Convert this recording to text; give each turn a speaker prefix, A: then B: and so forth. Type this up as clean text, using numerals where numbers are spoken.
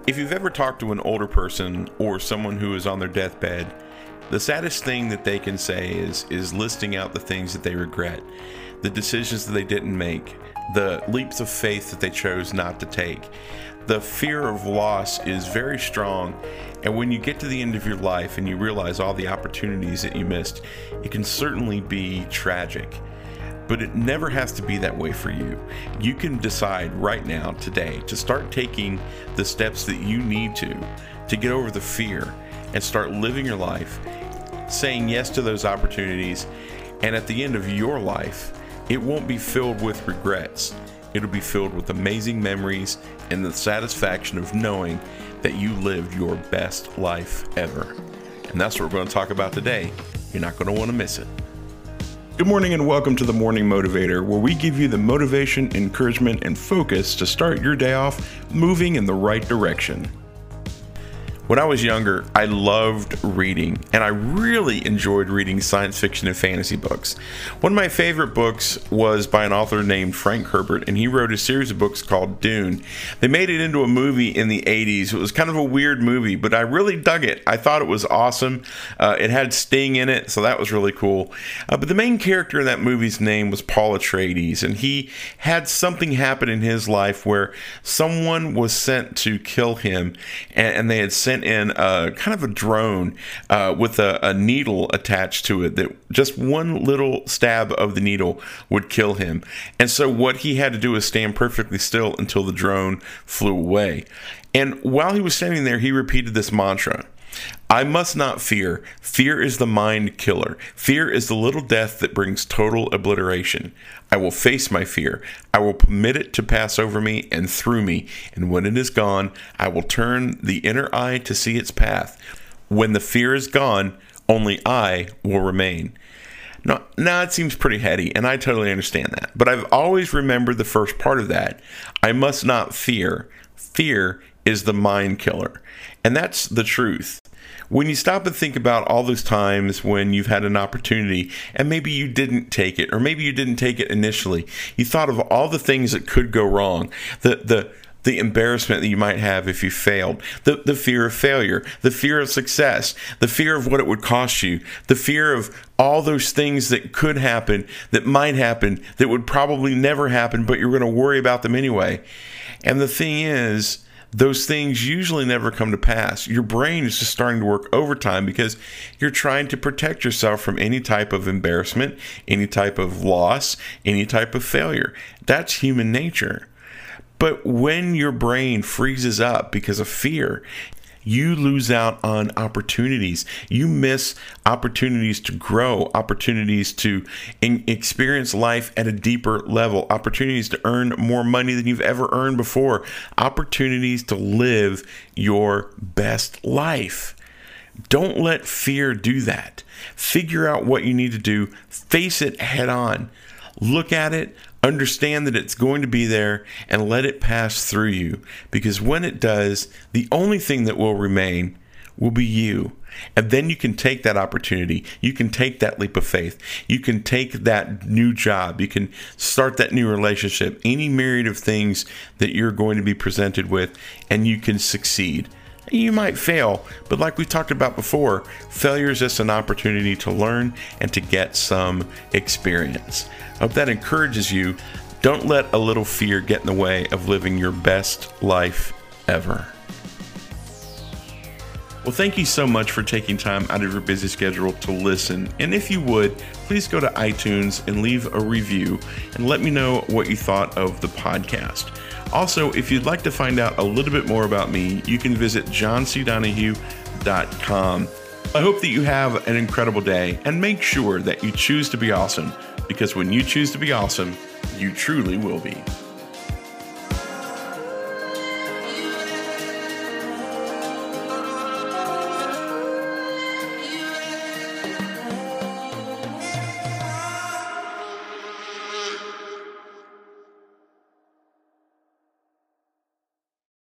A: If you've ever talked to an older person or someone who is on their deathbed, the saddest thing that they can say is listing out the things that they regret, the decisions that they didn't make, the leaps of faith that they chose not to take. The fear of loss is very strong, and when you get to the end of your life and you realize all the opportunities that you missed, it can certainly be tragic. But it never has to be that way for you. You can decide right now, today, to start taking the steps that you need to get over the fear and start living your life, saying yes to those opportunities. And at the end of your life, it won't be filled with regrets. It'll be filled with amazing memories and the satisfaction of knowing that you lived your best life ever. And that's what we're going to talk about today. You're not going to want to miss it. Good morning and welcome to the Morning Motivator, where we give you the motivation, encouragement, and focus to start your day off moving in the right direction. When I was younger, I loved reading, and I really enjoyed reading science fiction and fantasy books. One of my favorite books was by an author named Frank Herbert, and he wrote a series of books called Dune. They made it into a movie in the 80s. It was kind of a weird movie, but I really dug it. I thought it was awesome. It had Sting in it, so that was really cool. But the main character in that movie's name was Paul Atreides, and he had something happen in his life where someone was sent to kill him, and they had sent in kind of a drone with a needle attached to it, that just one little stab of the needle would kill him. And so what he had to do was stand perfectly still until the drone flew away. And while he was standing there, he repeated this mantra: I must not fear. Fear is the mind killer. Fear is the little death that brings total obliteration. I will face my fear. I will permit it to pass over me and through me. And when it is gone, I will turn the inner eye to see its path. When the fear is gone, only I will remain. Now it seems pretty heady, and I totally understand that. But I've always remembered the first part of that. I must not fear. Fear is the mind killer. And that's the truth. When you stop and think about all those times when you've had an opportunity and maybe you didn't take it, or maybe you didn't take it initially, you thought of all the things that could go wrong, the embarrassment that you might have if you failed, the fear of failure, the fear of success, the fear of what it would cost you, the fear of all those things that could happen, that might happen, that would probably never happen, but you're going to worry about them anyway. And the thing is, those things usually never come to pass. Your brain is just starting to work overtime because you're trying to protect yourself from any type of embarrassment, any type of loss, any type of failure. That's human nature. But when your brain freezes up because of fear, you lose out on opportunities. You miss opportunities to grow, opportunities to experience life at a deeper level, opportunities to earn more money than you've ever earned before, opportunities to live your best life. Don't let fear do that. Figure out what you need to do. Face it head on. Look at it. Understand that it's going to be there, and let it pass through you, because when it does, the only thing that will remain will be you. And then you can take that opportunity. You can take that leap of faith. You can take that new job. You can start that new relationship, any myriad of things that you're going to be presented with, and you can succeed. You might fail, but like we talked about before, failure is just an opportunity to learn and to get some experience. I hope that encourages you. Don't let a little fear get in the way of living your best life ever. Well, thank you so much for taking time out of your busy schedule to listen. And if you would, please go to iTunes and leave a review and let me know what you thought of the podcast. Also, if you'd like to find out a little bit more about me, you can visit johncdonahue.com. I hope that you have an incredible day, and make sure that you choose to be awesome, because when you choose to be awesome, you truly will be.